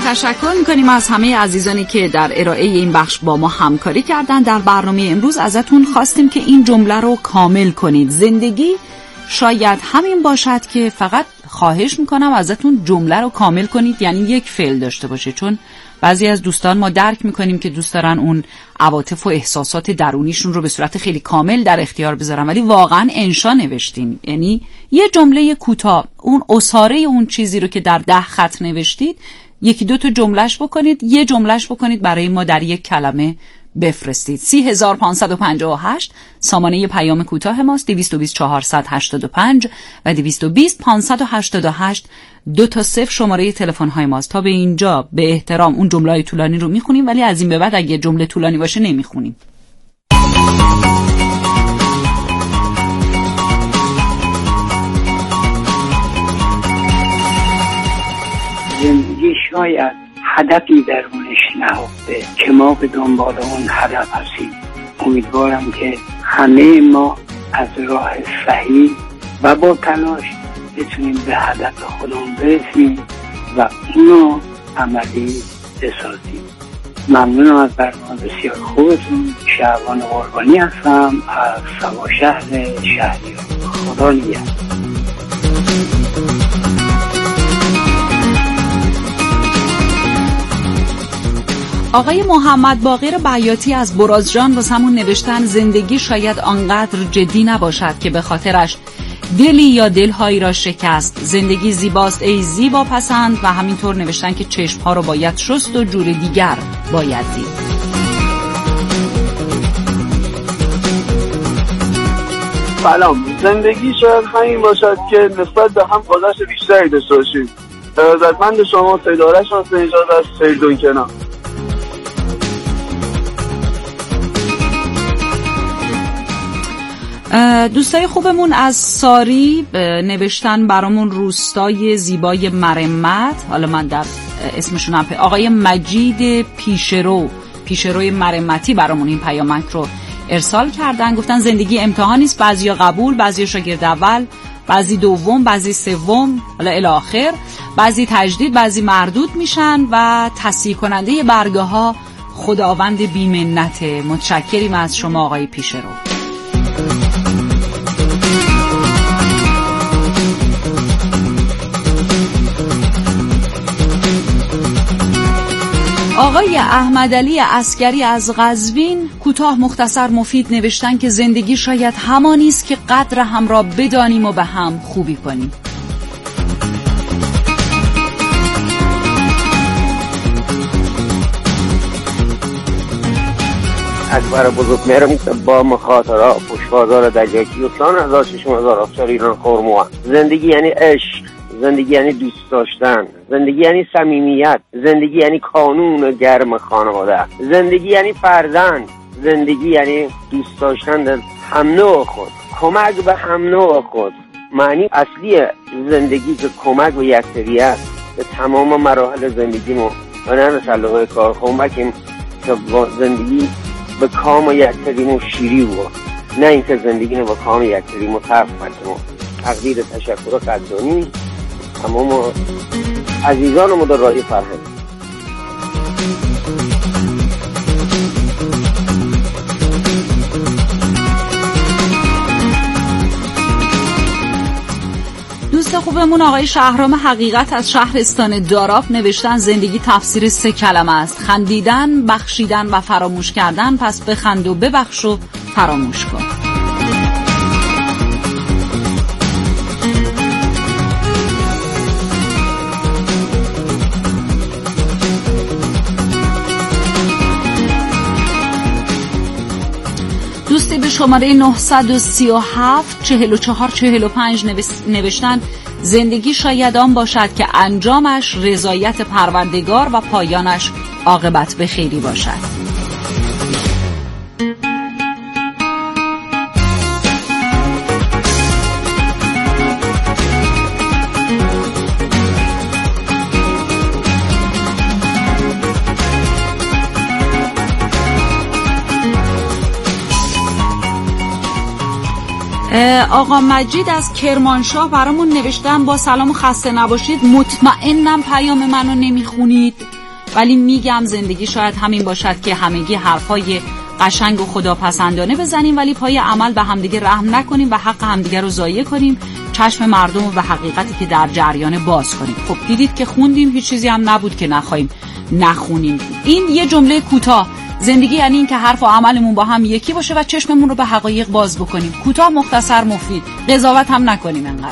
تشکر میکنیم از همه عزیزانی که در ارائه این بخش با ما همکاری کردن. در برنامه امروز ازتون خواستیم که این جمله رو کامل کنید. زندگی شاید همین باشد که فقط خواهش میکنم ازتون جمله رو کامل کنید، یعنی یک فعل داشته باشه. چون بعضی از دوستان ما درک میکنیم که دوست دارن اون عواطف و احساسات درونیشون رو به صورت خیلی کامل در اختیار بذارن، ولی واقعا انشا نوشتین، یعنی یه جمله کوتاه، اون اساره اون چیزی رو که در 10 خط نوشتید یکی دو تا جملهش بکنید، یه جملهش بکنید برای ما در یک کلمه بفرستید. 30558 سامانه پیام کوتاه ماست، 22485 و 220588 2 تا 0 شماره تلفن های ماست. تا به اینجا به احترام اون جمله طولانی رو میخونیم، ولی از این به بعد اگه جمله طولانی باشه نمیخونیم. زندگی شاید هدفی درونش نهفته که ما به دنبال اون هدف هستیم. امیدوارم که همه ما از راه صحیح و با تلاش بتونیم به هدف خودمون برسیم و اونو عملی بسازیم. ممنونم از برنامه بسیار خوبتون. شعبان قربانی هستم از سوا شهر شهریار. خدا نگهدار. آقای محمد باقر بیاتی از برازجان واسمون نوشتن زندگی شاید آنقدر جدی نباشد که به خاطرش دلی یا دلهایی را شکست. زندگی زیباست ای زیبا پسند. و همینطور نوشتن که چشمها رو باید شست و جور دیگر باید دید. سلام. زندگی شاید همین باشد که نسبت به هم گذشت بیشتری داشته باشید. ارادتمند شما سیدارش حسین اجازه از سیدون کنار. دوستای خوبمون از ساری نوشتن برامون روستای زیبای مرمت. حالا من در اسمشون هم آقای مجید پیشروی مرمتی برامون این پیامک رو ارسال کردن. گفتن زندگی امتحانی است، بعضیا قبول، بعضیا شاگرد اول، بعضی دوم، بعضی سوم، حالا الی آخر، بعضی تجدید، بعضی مردود میشن و تصحیح کننده برگه ها خداوند بی‌منته. متشکریم از شما آقای پیشرو. آقای احمدعلی عسکری از قزوین کوتاه مختصر مفید نوشتن که زندگی شاید همانی است که قدر هم را بدانیم و به هم خوبی کنیم. اکبر بزرگمهر با مخاطره پشتوازار دجاجی و سان 1600 افسر ایران خرموان. زندگی یعنی عشق، زندگی یعنی دوست داشتن، زندگی یعنی صمیمیت، زندگی یعنی کانون گرم خانواده، زندگی یعنی فرزند، زندگی یعنی دوست داشتن در هم نوع خود، کمک به هم نوع خود. معنی اصلی زندگی که کمک به یکتری است به تمام مراحل زندگیمون و نه تسلقه کار کمکیم که با زندگی به کام و یکتریمون شیری بود، نه اینکه زندگی رو با کام و یکتریمون طرف کنیم. تقدیر تشکر قدردانی تمام عزیزان مدرای فرهنگ. دوست خوبمون آقای شهرام حقیقت از شهرستان داراف نوشتن زندگی تفسیر 3 کلمه است: خندیدن، بخشیدن و فراموش کردن. پس بخند و ببخش و فراموش کن. دوستی به شماره 937 4445 نوشتن زندگی شاید آن باشد که انجامش رضایت پروردگار و پایانش عاقبت به خیری باشد. آقا مجید از کرمانشاه برامون نوشتن با سلام و خسته نباشید، مطمئنم پیام منو نمیخونید ولی میگم زندگی شاید همین باشد که همگی حرفای قشنگ و خداپسندانه بزنیم ولی پای عمل به همدیگه رحم نکنیم و حق همدیگه رو ضایع کنیم، چشم مردم و حقیقتی که در جریان باز کنیم. خب دیدید که خوندیم، هیچ چیزی هم نبود که نخونیم. این یه جمله کوتاه. زندگی یعنی این که حرف و عملمون با هم یکی باشه و چشممون رو به حقایق باز بکنیم. کوتاه، مختصر، مفید. قضاوت هم نکنیم انقدر.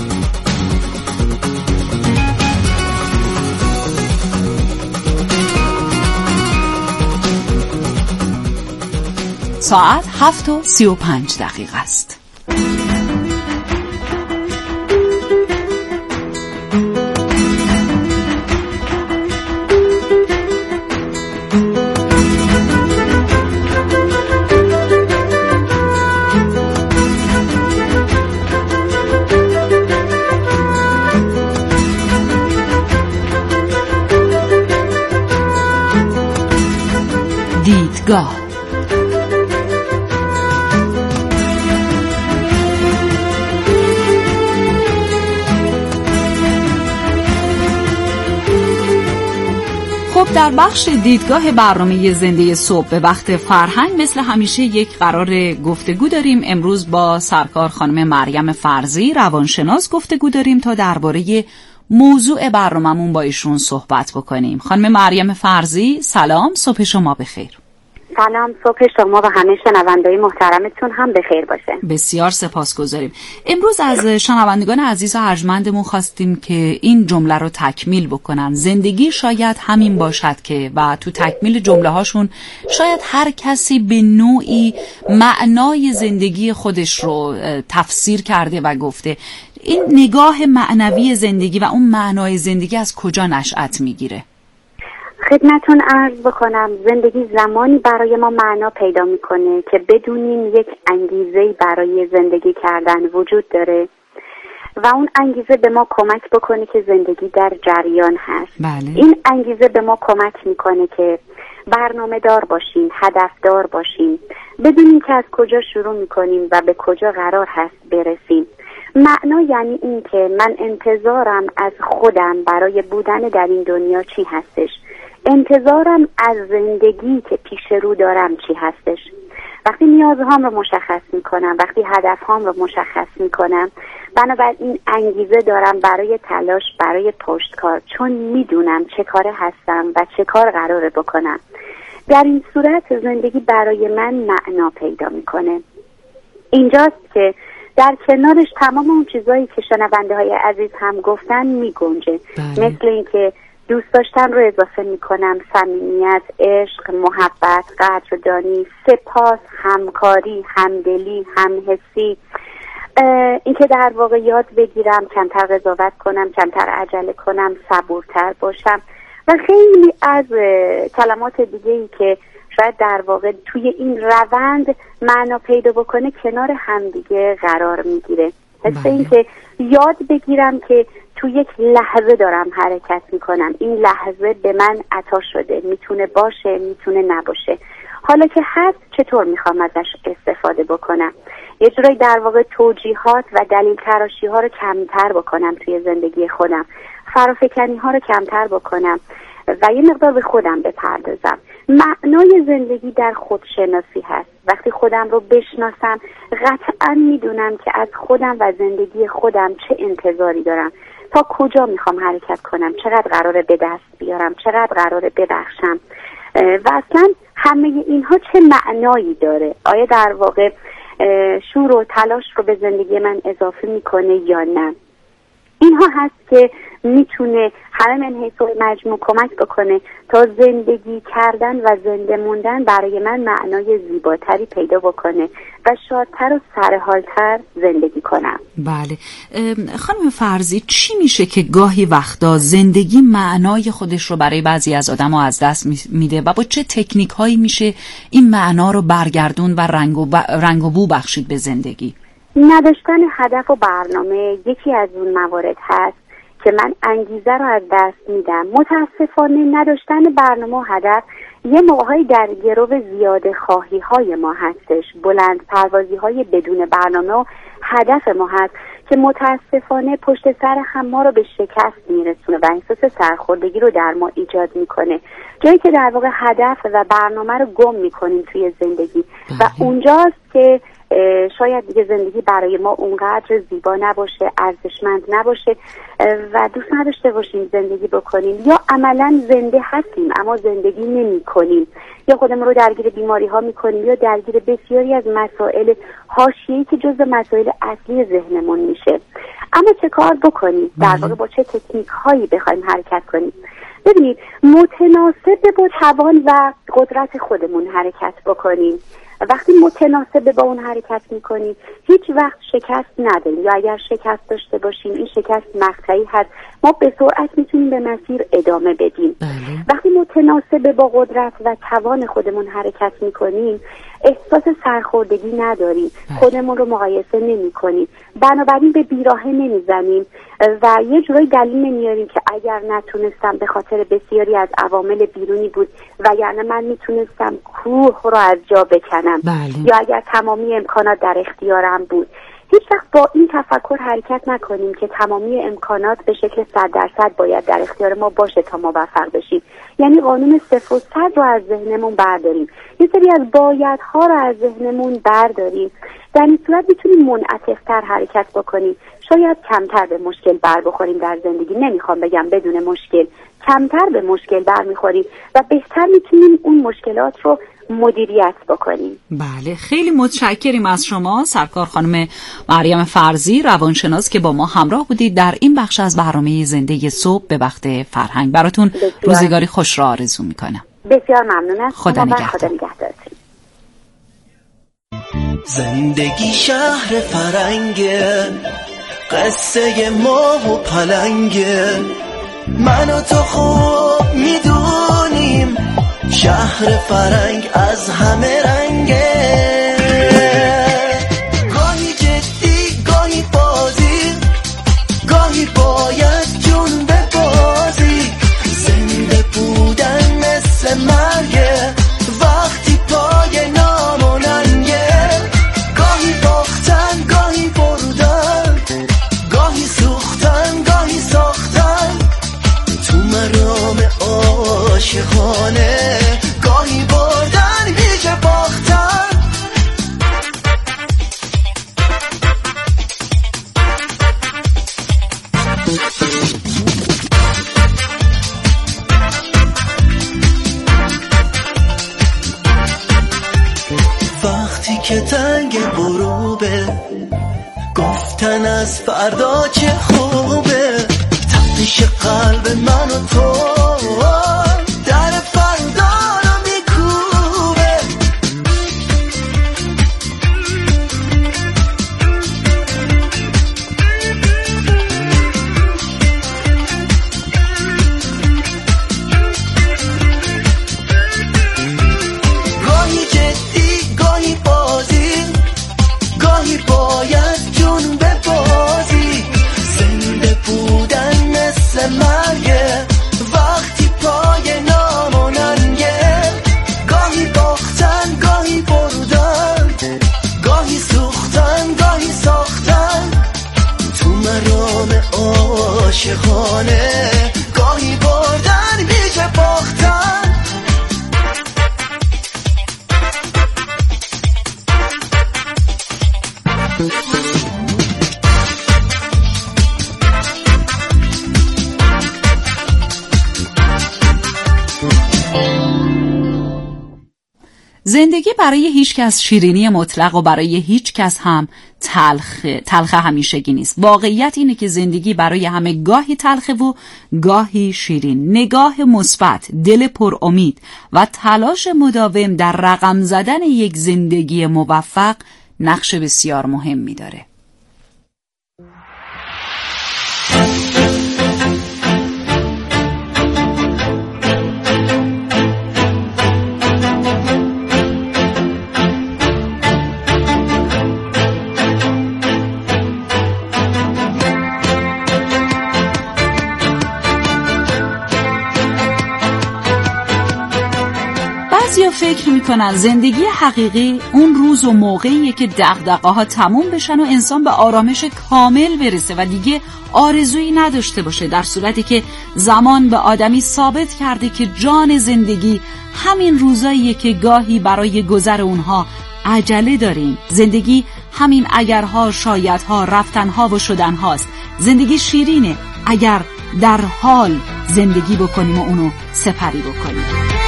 ساعت 7:35 است. دیدگاه. خب در بخش دیدگاه برنامه زنده صبح به وقت فرهنگ مثل همیشه یک قرار گفتگو داریم. امروز با سرکار خانم مریم فرزی روانشناس گفتگو داریم تا درباره موضوع برنامه‌مون با ایشون صحبت بکنیم. خانم مریم فرزی سلام، صبح شما بخیر. سلام، صبح شما و همه شنوندگان محترمتون هم بخیر باشه. بسیار سپاسگزاریم. امروز از شنوندگان عزیز و ارجمندمون خواستیم که این جمله رو تکمیل بکنن. زندگی شاید همین باشد که، و تو تکمیل جمله هاشون شاید هر کسی به نوعی معنای زندگی خودش رو تفسیر کرده و گفته. این نگاه معنوی زندگی و اون معنای زندگی از کجا نشأت میگیره؟ خدمتون عرض بکنم زندگی زمانی برای ما معنا پیدا میکنه که بدونیم یک انگیزه برای زندگی کردن وجود داره و اون انگیزه به ما کمک بکنه که زندگی در جریان هست. بله. این انگیزه به ما کمک میکنه که برنامه دار باشیم، هدف دار باشیم، بدونیم که از کجا شروع میکنیم و به کجا قرار هست برسیم. معنا یعنی این که من انتظارم از خودم برای بودن در این دنیا چی هستش، انتظارم از زندگی که پیش رو دارم چی هستش. وقتی نیازهام رو مشخص میکنم، وقتی هدفهام رو مشخص میکنم، بنابراین انگیزه دارم برای تلاش، برای پشتکار، چون میدونم چه کاره هستم و چه کار قراره بکنم. در این صورت زندگی برای من معنا پیدا میکنه. اینجاست که در کنارش تمام اون چیزایی که شنونده های عزیز هم گفتن میگنجه. مثل اینکه دوست داشتن رو اضافه میکنم، صمیمیت، عشق، محبت، قدردانی، سپاس، همکاری، همدلی، همحسی، اینکه در واقع یاد بگیرم کمتر قضاوت کنم، کمتر عجله کنم، صبورتر باشم و خیلی از کلمات دیگه‌ای که شاید در واقع توی این روند معنا پیدا بکنه کنار همدیگه قرار میگیره. حس اینکه یاد بگیرم که تو یک لحظه دارم حرکت میکنم، این لحظه به من عطا شده، میتونه باشه، میتونه نباشه، حالا که هست چطور میخوام ازش استفاده بکنم. یه جورایی در واقع توجیهات و دلیل تراشی ها رو کمتر بکنم توی زندگی خودم، فرافکنی ها رو کمتر بکنم و یه مقدار به خودم بپردازم. معنای زندگی در خودشناسی هست. وقتی خودم رو بشناسم قطعا میدونم که از خودم و زندگی خودم چه انتظاری دارم، تا کجا میخوام حرکت کنم، چقدر قراره به دست بیارم، چقدر قراره ببخشم و اصلا همه اینها چه معنایی داره. آیا در واقع شور و تلاش رو به زندگی من اضافه میکنه یا نه؟ اینها هست که میتونه همه من حیث مجموع کمک بکنه تا زندگی کردن و زنده موندن برای من معنای زیباتری پیدا بکنه و شادتر و سرحالتر زندگی کنم. بله خانم فرزی، چی میشه که گاهی وقتا زندگی معنای خودش رو برای بعضی از آدم‌ها از دست میده و با چه تکنیک هایی میشه این معنا رو برگردون و رنگ و بو بخشید به زندگی؟ نداشتن هدف و برنامه یکی از اون موارد هست که من انگیزه رو از دست میدم. متاسفانه نداشتن برنامه و هدف یه موقعی در گرو زیاده خواهی های ما هستش، بلند پروازی های بدون برنامه و هدف ما هست که متاسفانه پشت سر هم ما رو به شکست میرسونه و احساس سرخوردگی رو در ما ایجاد میکنه، جایی که در واقع هدف و برنامه رو گم میکنیم توی زندگی و اونجاست که شاید دیگه زندگی برای ما اونقدر زیبا نباشه، ارزشمند نباشه و دوست نداشته باشیم زندگی بکنیم، یا عملا زنده هستیم اما زندگی نمی کنیم، یا خودمون رو درگیر بیماری ها می کنیم یا درگیر بسیاری از مسائل حاشیه‌ای که جزء مسائل اصلی ذهنمون میشه. اما چه کار بکنیم؟ در واقع با چه تکنیک هایی بخوایم حرکت کنیم؟ ببینید، متناسب با توان و قدرت خودمون حرکت بکنیم. وقتی متناسب با اون حرکت میکنیم هیچ وقت شکست نداریم، یا اگر شکست داشته باشیم این شکست مقطعی هست، ما به سرعت میتونیم به مسیر ادامه بدیم. وقتی متناسب با قدرت و توان خودمون حرکت میکنیم احساس سرخوردگی نداریم، خودمون رو مقایسه نمی کنیم، بنابراین به بیراهه نمیزنیم و یه جورایی دلیل نمیاریم که اگر نتونستم به خاطر بسیاری از عوامل بیرونی بود و یعنی من میتونستم کوه رو از جا بکنم. یا اگر تمامی امکانات در اختیارم بود. هیچ وقت با این تفکر حرکت نکنیم که تمامی امکانات به شکل 100% باید در اختیار ما باشه تا موفق بشیم. یعنی قانون 0 و 100 رو از ذهنمون برداریم، یه سری از بایدها رو از ذهنمون برداریم. در این صورت میتونیم منعطف‌تر حرکت بکنیم، شاید کمتر به مشکل بر بخوریم در زندگی. نمیخوام بگم بدون مشکل، کمتر به مشکل برمیخوریم و بهتر میتونیم اون مشکلات رو مدیریت بکنیم. بله، خیلی متشکریم از شما سرکار خانم مریم فرزی، روانشناس که با ما همراه بودید در این بخش از برنامه زنده صبح به وقت فرهنگ. براتون روزگاری خوش را آرزو میکنم. بسیار ممنونم. خدا نگهدار. زندگی شهر فرنگه، قصه ما و پلنگه، من و تو خوب میدونیم شهر فرنگ از همه رنگه. گاهی جدی گاهی بازی، گاهی باید جون به بازی، زنده بودن مثل مرگه وقتی پای ناموننگه. گاهی باختن گاهی بردن، گاهی سوختن گاهی ساختن، تو مرام عاشقانه گاهی بردن هیچ باختن. وقتی که تنگ غروبه گفتن از فردا چه خوبه، تپش قلب من و تو در فردا رو میکوبه. گاهی جدی گاهی بازی، گاهی باید جون به بازی، زنده بودن مثل مرگه وقتی پای ناموننگه. گاهی باختن گاهی بردن، گاهی سوختن گاهی ساختن، تو مرام عاشقانه گاهی بردن میشه باختن. زندگی برای هیچ کس شیرینی مطلق و برای هیچ کس هم تلخ همیشگی نیست. واقعیت اینه که زندگی برای همه گاهی تلخه و گاهی شیرین. نگاه مثبت، دل پر امید و تلاش مداوم در رقم زدن یک زندگی موفق نقش بسیار مهمی داره. فکر میکنن زندگی حقیقی اون روز و موقعیه که دغدغه ها تموم بشن و انسان به آرامش کامل برسه و دیگه آرزویی نداشته باشه، در صورتی که زمان به آدمی ثابت کرده که جان زندگی همین روزاییه که گاهی برای گذر اونها عجله داریم. زندگی همین اگرها، شایدها، رفتنها و شدنهاست. زندگی شیرینه اگر در حال زندگی بکنیم و اونو سپری بکنیم.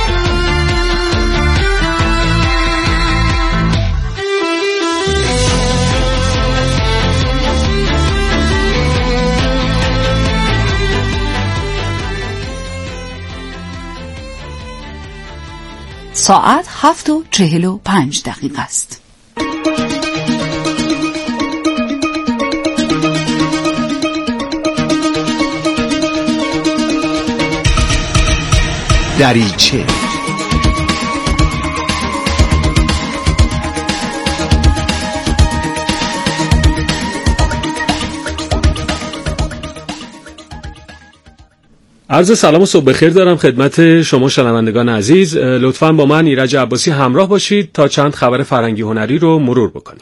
ساعت 7:45 است. دریچه عرض سلام و صبح بخیر دارم خدمت شما شنوندگان عزیز. لطفاً با من ایرج عباسی همراه باشید تا چند خبر فرهنگی هنری رو مرور بکنیم.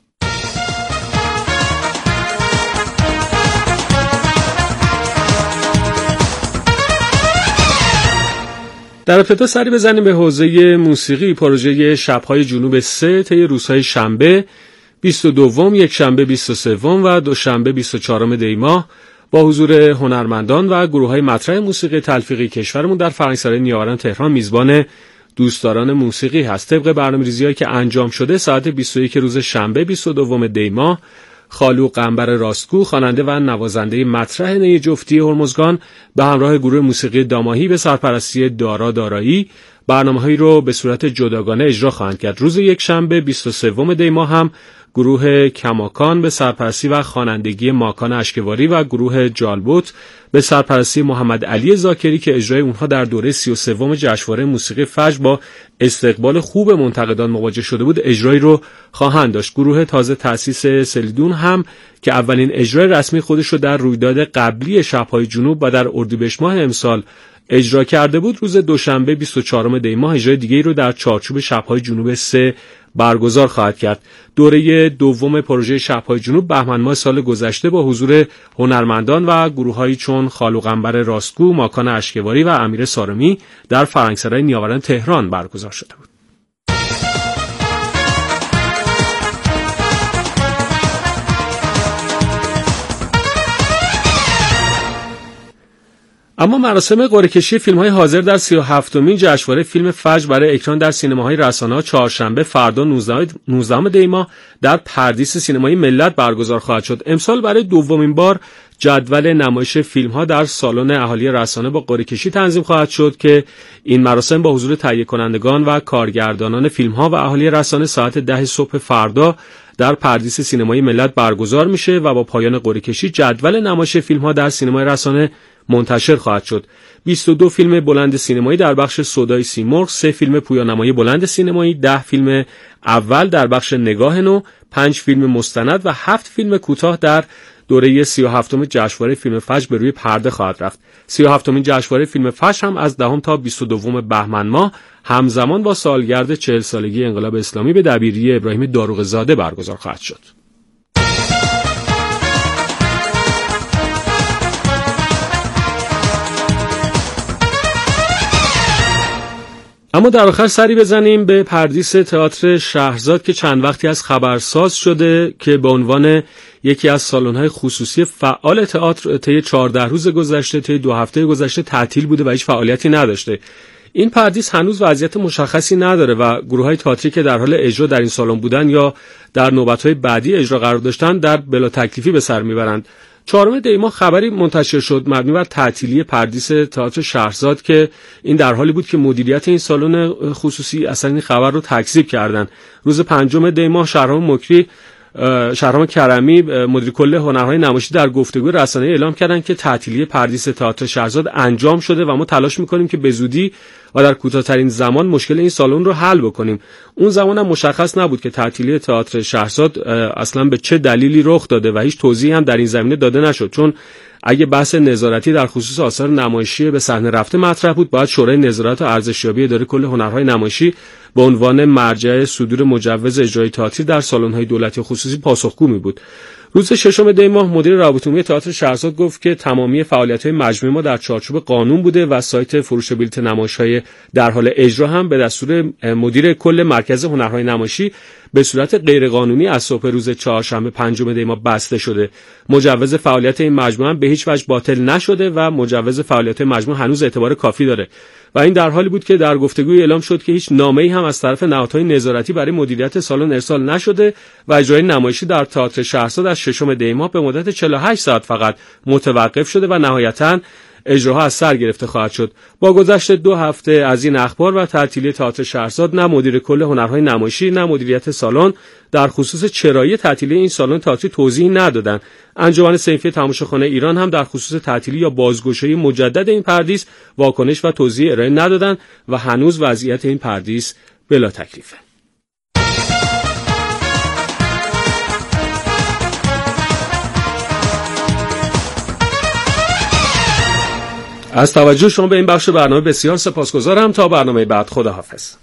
در ابتدا سری بزنیم به حوزه موسیقی. پروژه شب‌های جنوب 3 طی روزهای شنبه 22، یکشنبه 23 و دوشنبه 24 دی ماه با حضور هنرمندان و گروه‌های مطرح موسیقی تلفیقی کشورمون در فرهنگسرای نیاوران تهران میزبان دوستداران موسیقی هست. طبق برنامه‌ریزی‌هایی که انجام شده ساعت 21 روز شنبه 22 دی ماه خالو قنبر راستگو، خواننده و نوازنده مطرح نی جفتی هرمزگان به همراه گروه موسیقی داماهی به سرپرستی دارا دارایی برنامه‌هایی رو به صورت جداگانه اجرا خواهند کرد. روز یکشنبه 23 دی ماه هم گروه کماکان به سرپرستی و خوانندگی ماکان اشکواری و گروه جالبوت به سرپرستی محمد علی زاکری که اجرای اونها در دوره 33 جشنواره موسیقی فجر با استقبال خوب منتقدان مواجه شده بود اجرایی رو خواهند داشت. گروه تازه تأسیس سلیدون هم که اولین اجرای رسمی خودش رو در رویداد قبلی شب‌های جنوب و در اردیبهشت ماه امسال اجرا کرده بود، روز دوشنبه 24 دی ماه اجرای دیگه‌ای رو در چارچوب شب‌های جنوب 3 برگزار خواهد کرد. دوره دوم پروژه شب‌های جنوب بهمن ماه سال گذشته با حضور هنرمندان و گروه‌هایی چون خالو قنبر راستگو، ماکان اشکواری و امیر سارمی در فرهنگسرای نیاوران تهران برگزار شده بود. اما مراسم قرعه‌کشی فیلم‌های حاضر در 37مین جشنواره فیلم فجر برای اکران در سینماهای رسانه‌ها چهارشنبه فردا 19 دی ماه در پردیس سینمایی ملت برگزار خواهد شد. امسال برای دومین بار جدول نمایش فیلم‌ها در سالن اهالی رسانه با قرعه‌کشی تنظیم خواهد شد که این مراسم با حضور تهیه کنندگان و کارگردانان فیلم‌ها و اهالی رسانه ساعت 10 صبح فردا در پردیس سینمایی ملت برگزار میشه و با پایان قرعه‌کشی جدول نمایش فیلم‌ها در سینمای رسانه منتشر خواهد شد. 22 فیلم بلند سینمایی در بخش سودای سیمرغ، 3 فیلم پویانمایی بلند سینمایی، 10 فیلم اول در بخش نگاه نو، 5 فیلم مستند و 7 فیلم کوتاه در دوره 37م جشنواره فیلم فجر به روی پرده خواهد رفت. 37مین جشنواره فیلم فجر هم از 10 تا 22 بهمن ماه همزمان با سالگرد 40 سالگی انقلاب اسلامی به دبیری ابراهیم داروغزاده برگزار خواهد شد. اما در آخر سری بزنیم به پردیس تئاتر شهرزاد که چند وقتی از خبرساز شده که به عنوان یکی از سالن‌های خصوصی فعال تئاتر طی 14 روز گذشته، طی 2 هفته گذشته تعطیل بوده و هیچ فعالیتی نداشته. این پردیس هنوز وضعیت مشخصی نداره و گروه‌های تئاتری که در حال اجرا در این سالن بودن یا در نوبت‌های بعدی اجرا قرار داشتن در بلا تکلیفی به سر میبرند. 4 دی ماه خبری منتشر شد مبنی بر تعطیلی پردیس تئاتر شهرزاد که این در حالی بود که مدیریت این سالن خصوصی اصلا این خبر رو تکذیب کردن. روز 5 دی ماه شهرام کرمی مدیر کل هنرهای نمایشی در گفتگوی رسانه‌ای اعلام کردند که تعطیلی پردیس تئاتر شهرزاد انجام شده و ما تلاش می‌کنیم که به زودی و در کوتاه‌ترین زمان مشکل این سالن رو حل بکنیم. اون زمان هم مشخص نبود که تعطیلی تئاتر شهرزاد اصلا به چه دلیلی رخ داده و هیچ توضیحی هم در این زمینه داده نشد، چون اگه بحث نظارتی در خصوص آثار نمایشی به صحنه رفته مطرح بود، باید شورای نظارت و ارزشیابی اداره کل هنرهای نمایشی به عنوان مرجع صدور مجوز اجرای تئاتر در سالن‌های دولتی و خصوصی پاسخگو می‌بود. روز 6 دی ماه مدیر روابط عمومی تئاتر شهرزاد گفت که تمامی فعالیت‌های مجموعه ما در چارچوب قانون بوده و سایت فروش بلیت نمایش‌های در حال اجرا هم به دستور مدیر کل مرکز هنرهای نمایشی به صورت غیرقانونی از صبح روز چهارشنبه 5 دی ماه بسته شده. مجوز فعالیت این مجموعه به هیچ وجه باطل نشده و مجوز فعالیت مجموعه هنوز اعتبار کافی داره و این در حالی بود که در گفتگوی اعلام شد که هیچ نامه‌ای هم از طرف نهادهای نظارتی برای مدیریت سالن ارسال نشده و اجرای نمایشی در تئاتر شهرزاد از 6 دی ماه به مدت 48 ساعت فقط متوقف شده و نهایتاً اجراها از سر گرفته خواهد شد. با گذشت 2 هفته از این اخبار و تعطیلی تئاتر شهرزاد، نه مدیر کل هنرهای نمایشی نه مدیریت سالن در خصوص چرایی تعطیلی این سالن تئاتری توضیحی ندادند. انجمن صنفی تماشاخانه ایران هم در خصوص تعطیلی یا بازگشایی مجدد این پردیس واکنش و توضیح ارائه ندادند و هنوز وضعیت این پردیس بلا تکلیفه. از توجه شما به این بخش برنامه بسیار سپاسگزارم. تا برنامه بعد، خداحافظ.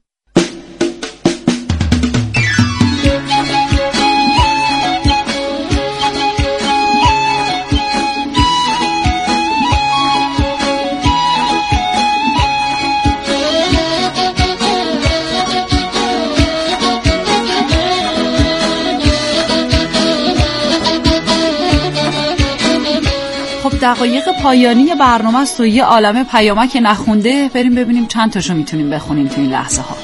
دقایق پایانی برنامه است و یه عالمه پیامک نخونده. بریم ببینیم چند تاشو میتونیم بخونیم تو این لحظه ها.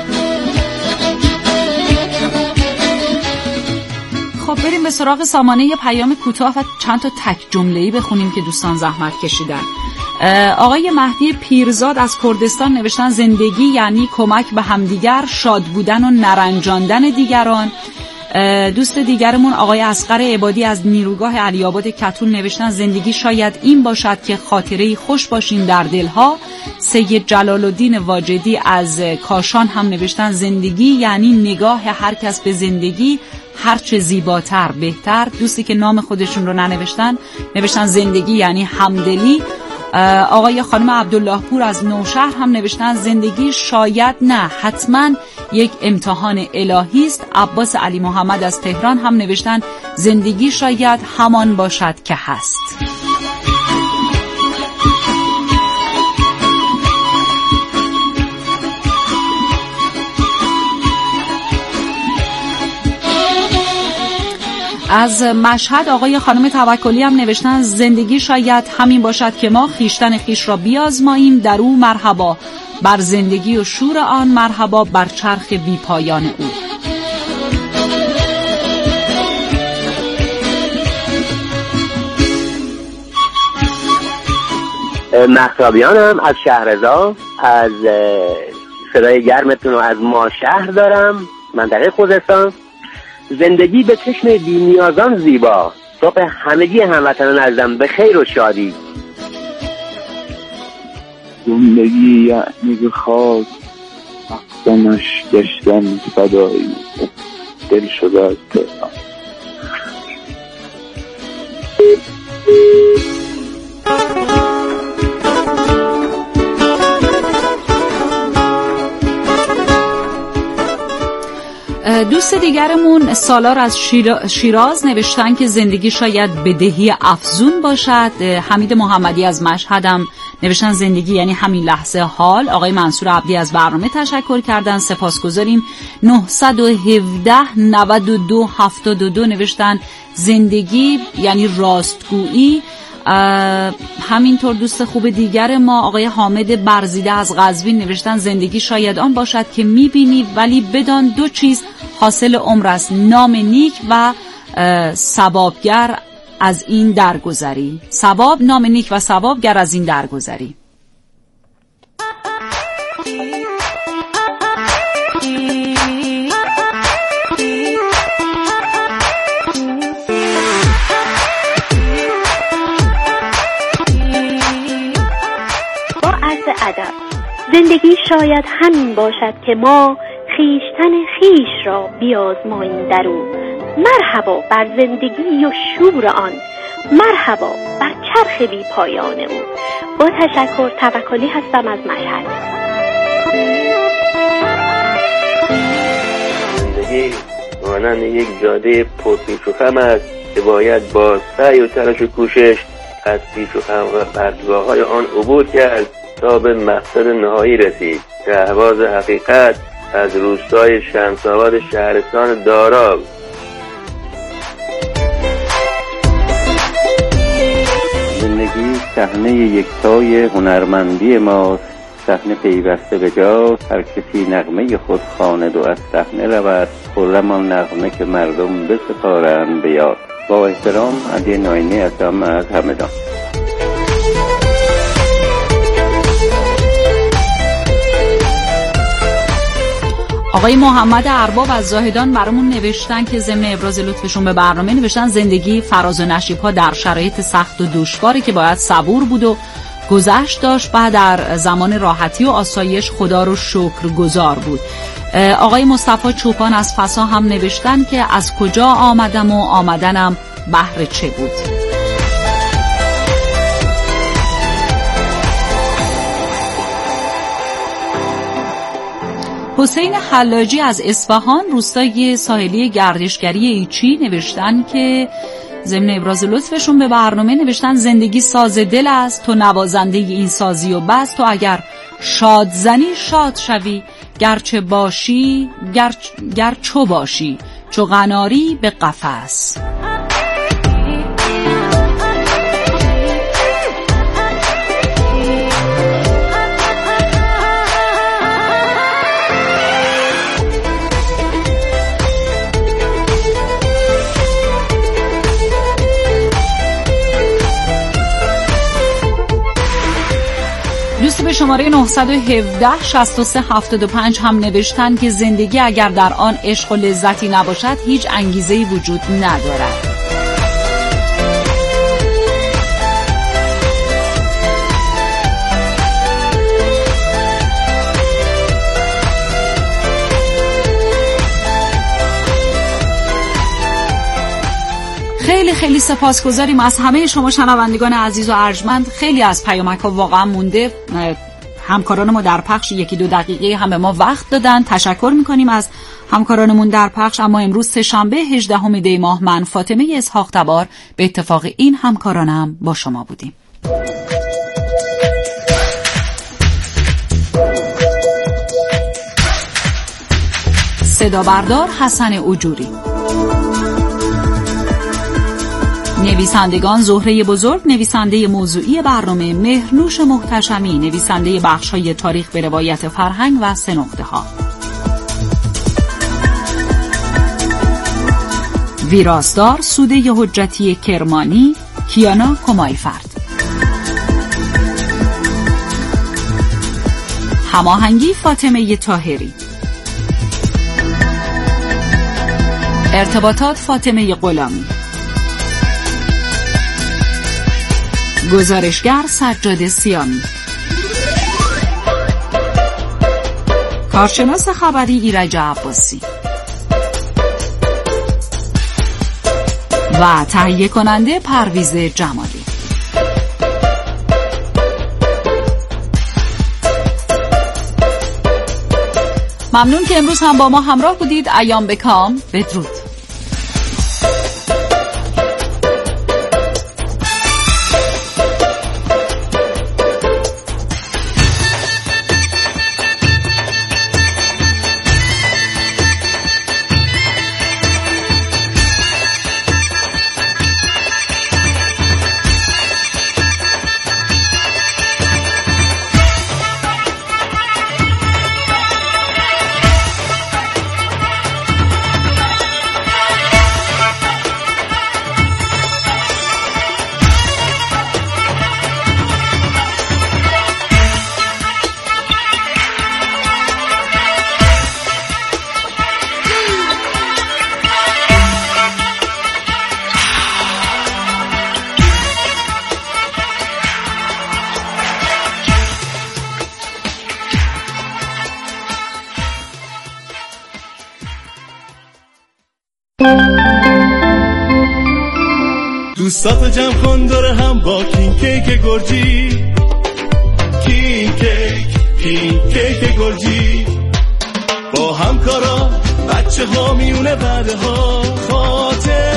خب بریم به سراغ سامانه یه پیام کوتاه و چند تا تک جمله‌ای بخونیم که دوستان زحمت کشیدن. آقای مهدی پیرزاد از کردستان نوشتن زندگی یعنی کمک به همدیگر، شاد بودن و نرنجاندن دیگران. دوست دیگرمون آقای اصغر عبادی از نیروگاه علی‌آباد کتون نوشتن زندگی شاید این باشد که خاطره‌ای خوش باشیم در دلها. سید جلال الدین واجدی از کاشان هم نوشتن زندگی یعنی نگاه هر کس به زندگی، هرچه زیباتر بهتر. دوستی که نام خودشون رو ننوشتن نوشتن زندگی یعنی همدلی. آقای خانم عبدالله پور از نوشهر هم نوشتن زندگی شاید نه حتما یک امتحان الهی است. عباس علی محمد از تهران هم نوشتن زندگی شاید همان باشد که هست. از مشهد آقای خانم توکلی هم نوشتن زندگی شاید همین باشد که ما خویشتن خویش را بیازماییم، در او مرحبا بر زندگی و شور آن، مرحبا بر چرخ بی پایان او. مهتابیانم از شهرزاد، از صدای گرمتون رو از ما شهر دارم، منطقه خوزستان. زندگی به چشم بی‌نیازان زیبا، صبح همگی هموطنان عزیزم به خیر و شادی. زندگی یعنی به خاک مقدمش گشتن فدایی، دل شده از تهران. دوست دیگرمون سالار از شیراز نوشتن که زندگی شاید بدهی افزون باشد. حمید محمدی از مشهدم نوشتن زندگی یعنی همین لحظه حال. آقای منصور عبدی از برنامه تشکر کردن، سپاسگزاریم. 917 92 72 نوشتن زندگی یعنی راستگویی. همینطور دوست خوب دیگر ما آقای حامد برزیده از قزوین نوشتن زندگی شاید آن باشد که میبینی ولی بدان دو چیز حاصل عمر است، نام نیک و ثوابگر از این درگذری. ثواب، نام نیک و ثوابگر از این درگذری. ادب. زندگی شاید همین باشد که ما خویشتن خویش را بیازماییم در او، مرحبا بر زندگی و شور آن، مرحبا بر چرخ بی پایان او. با تشکر، توکلی هستم از مشهد. زندگی مانند یک جاده پرپیچ و خم است که باید با سعی و تلاش و کوشش از پیچ و خم و پرتگاه‌های آن عبور کرد تا به مقصد نهایی رسید. شهباز حقیقت از روستای شمس‌آباد شهرستان دارا. زندگی صحنه یکتای هنرمندی ماست، صحنه پیوسته به جاست، هر کسی نغمه خود خواند و از صحنه رود، خرم آن نغمه که مردم بسپارند به یاد. با احترام، علی ناینی هستم از همدان. آقای محمد ارباب از زاهدان برامون نوشتن که ضمن ابراز لطفشون به برنامه نوشتن زندگی فراز و نشیب‌ها در شرایط سخت و دشواری که باید صبور بود و گذشت داشت و در زمان راحتی و آسایش خدا رو شکرگزار بود. آقای مصطفی چوپان از فسا هم نوشتن که از کجا آمدم و آمدنم بهر چه بود. حسین حلاجی از اصفهان روستای ساحلی گردشگری ایچی نوشتن که ضمن ابراز لطفشون به برنامه نوشتن زندگی ساز دل است، تو نوازنده این سازی و بس، تو اگر شاد زنی شاد شوی، گرچه باشی گرچو باشی، چو قناری به قفس. دوست به شماره 917 63 75 هم نوشتن که زندگی اگر در آن عشق و لذتی نباشد هیچ انگیزه‌ای وجود ندارد. خیلی خیلی سپاسگزاریم از همه شما شنوندگان عزیز و ارجمند. خیلی از پیامک‌ها واقعا مونده. همکاران ما در پخش 1-2 دقیقه هم به ما وقت دادن. تشکر می‌کنیم از همکارانمون در پخش. اما امروز سه‌شنبه 18 دی ماه من فاطمه اسحاق تبار به اتفاق این همکارانم با شما بودیم. صدا بردار حسن اجوری، نویسندگان زهره بزرگ نویسنده موضوعی برنامه، مهرنوش محتشمی نویسنده بخش‌های تاریخ به روایت فرهنگ و سه نقطه ها، ویراستار سوده حجتی کرمانی، کیانا کمایفرد، هماهنگی فاطمه طاهری، ارتباطات فاطمه غلامی، گزارشگر سجاد سیامی، کارشناس خبری ایرج عباسی و تهیه کننده پرویز جمالی. ممنون که امروز هم با ما همراه بودید. ایام بکام. بدرود. دوستاتو جمع کن دور هم با کین کیک گرجی، کین کیک گرجی، با همکارا بچه ها میونه بعده ها خاطر